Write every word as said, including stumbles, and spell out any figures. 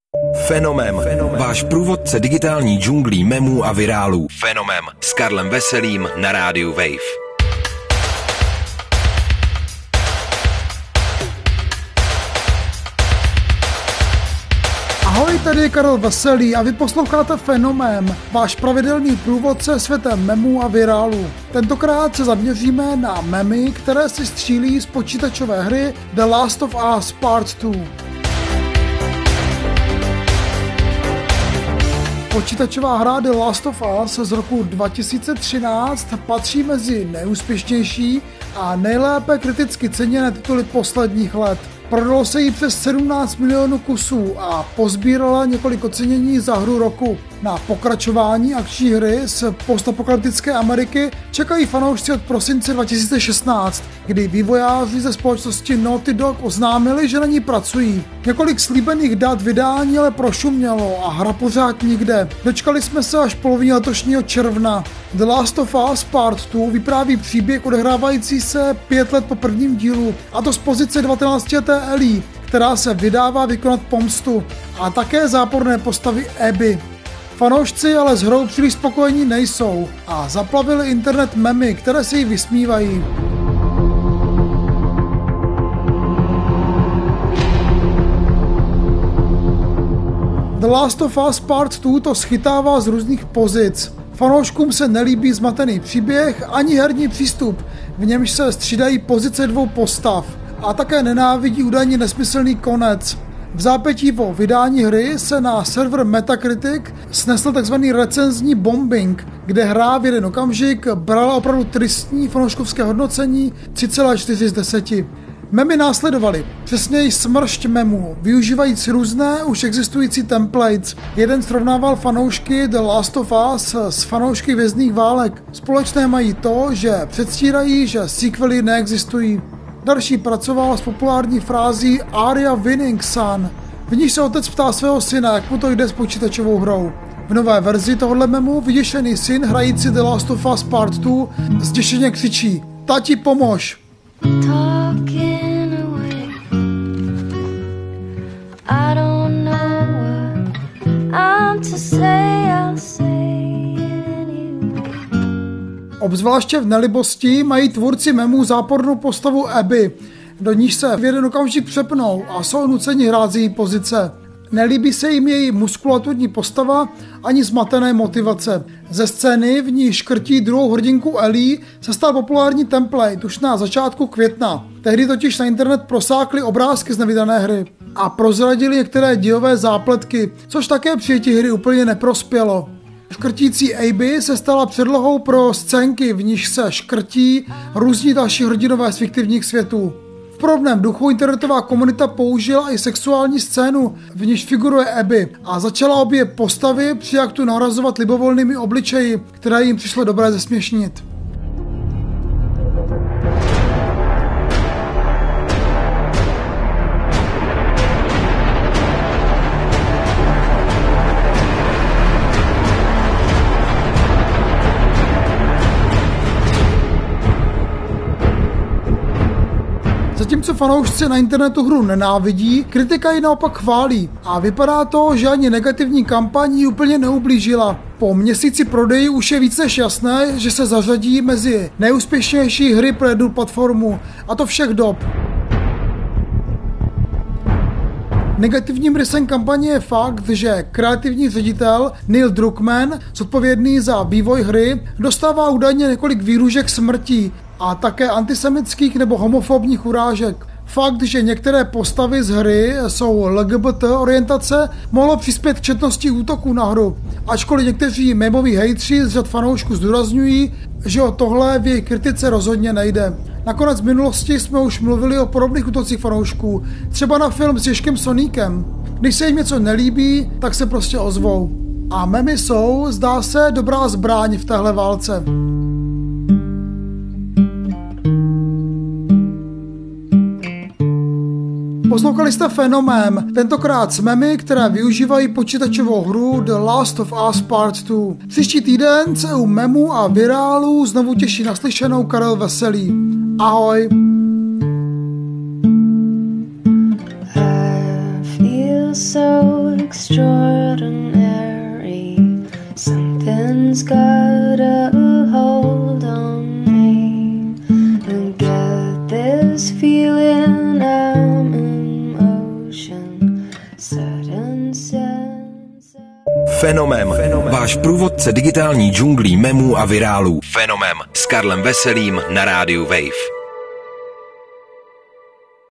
Fenomem. Fenomem. Váš průvodce digitální džunglí memů a virálů. Fenomem. S Karlem Veselým na rádiu Wave. Ahoj, tady je Karel Veselý a vy posloucháte Fenomén, váš pravidelný průvodce světem memů a virálů. Tentokrát se zaměříme na memy, které si střílí z počítačové hry The Last of Us Part dva. Počítačová hra The Last of Us z roku dva tisíce třináct patří mezi nejúspěšnější a nejlépe kriticky ceněné tituly posledních let. Prodalo se jí přes sedmnáct milionů kusů a pozbírala několik ocenění za hru roku. Na pokračování akční hry z postapokalyptické Ameriky čekají fanoušci od prosince dva tisíce šestnáct, kdy vývojáři ze společnosti Naughty Dog oznámili, že na ní pracují. Několik slíbených dat vydání ale prošumělo a hra pořád nikde. Dočkali jsme se až polovině letošního června. The Last of Us Part dva vypráví příběh odehrávající se pět let po prvním dílu, a to z pozice devatenáctileté Ellie, která se vydává vykonat pomstu, a také záporné postavy Abby. Fanoušci ale s hrou příliš spokojení nejsou a zaplavili internet memy, které se jí vysmívají. The Last of Us Part dva to schytává z různých pozic. Fanouškům se nelíbí zmatený příběh ani herní přístup, v němž se střídají pozice dvou postav, a také nenávidí údajně nesmyslný konec. V zápětí po vydání hry se na server Metacritic snesl tzv. Recenzní bombing, kde hra v jeden okamžik brala opravdu tristní fanouškovské hodnocení tři celá čtyři z deseti. Memy následovaly, přesněji smršť memů, využívajíc různé už existující templates. Jeden srovnával fanoušky The Last of Us s fanoušky Vězných válek. Společné mají to, že předstírají, že sequely neexistují. Další pracoval s populární frází Arya winning son, v níž se otec ptá svého syna, jak mu to jde s počítačovou hrou. V nové verzi tohohle memu vyděšený syn hrající The Last of Us Part dva zděšeně křičí: Tati, pomož! Obzvláště v nelibosti mají tvůrci memů zápornou postavu Abby, do níž se v jeden okamžik přepnou a jsou nuceni hrát z její pozice. Nelíbí se jim její muskulaturní postava ani zmatené motivace. Ze scény, v ní škrtí druhou hrdinku Ellie, se stal populární template už na začátku května. Tehdy totiž na internet prosákly obrázky z nevydané hry a prozradili některé dějové zápletky, což také přijetí hry úplně neprospělo. Škrtící Abby se stala předlohou pro scénky, v níž se škrtí různí další hrdinové z fiktivních světů. V podobném duchu internetová komunita použila i sexuální scénu, v níž figuruje Abby, a začala obě postavy při aktu nahrazovat libovolnými obličeji, které jim přišlo dobré zesměšnit. Zatímco fanoušci na internetu hru nenávidí, kritika ji naopak chválí a vypadá to, že ani negativní kampaň ji úplně neublížila. Po měsíci prodeji už je víc než jasné, že se zařadí mezi nejúspěšnější hry pro jednu platformu, a to všech dob. Negativním rysem kampaně je fakt, že kreativní ředitel Neil Druckmann, zodpovědný za vývoj hry, dostává údajně několik výhrůžek smrtí a také antisemických nebo homofobních urážek. Fakt, že některé postavy z hry jsou L G B T orientace, mohlo přispět k četnosti útoků na hru, ačkoliv někteří memoví hejtři z řad fanoušků zdůrazňují, že o tohle v její kritice rozhodně nejde. Nakonec v minulosti jsme už mluvili o podobných útocích fanoušků, třeba na film s Ježkem Soníkem. Když se jim něco nelíbí, tak se prostě ozvou. A memy jsou, zdá se, dobrá zbraň v téhle válce. Poslouchali jste Fenomén, tentokrát s memy, které využívají počítačovou hru The Last of Us Part dva. Příští týden se u memů a virálů znovu těší naslyšenou Karel Veselý. Ahoj! I feel so extraordinary. Something's got a hold on me. And get this feeling I'm in motion. Sudden sense. Fenomem. Váš průvodce digitální džunglí memů a virálů. Fenomem s Karlem Veselým na rádiu Wave.